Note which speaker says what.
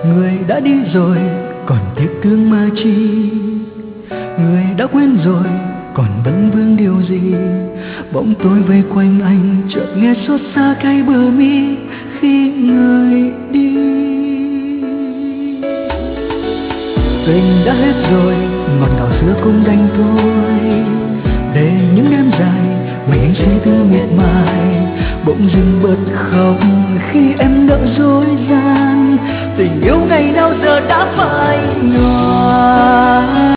Speaker 1: Người đã đi rồi còn tiếc thương mà chi, người đã quên rồi còn vấn vương điều gì. Bỗng tối vây quanh anh chợt nghe xót xa cay bờ mi khi người đi. Tình đã hết rồi, ngọt ngào xưa cũng đành thôi, để những đêm dài mình suy tư miệt mài. Bỗng dưng bật khóc khi em nỡ dối gian, tình yêu ngày nào giờ